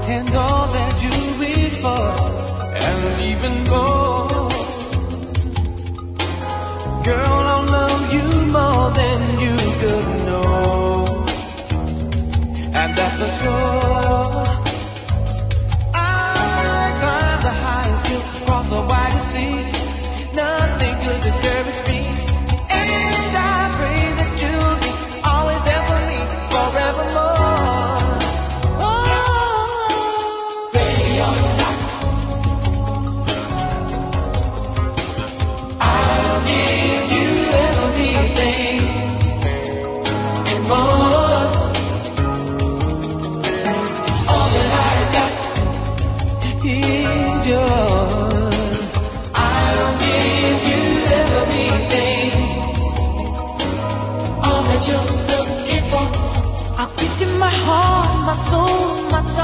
and all that you reach for, and even more. Girl, I'll love you more than you could know, and that's for sure. I climb the highest hill, cross the widest sea, nothing could discourage me, and I pray that you'll be always there for me, forevermore. Oh, baby, you're not. I'll give you everything and more. All that I got is yours. I'll give you everything. All that you're looking for. I'll give you my heart, my soul, my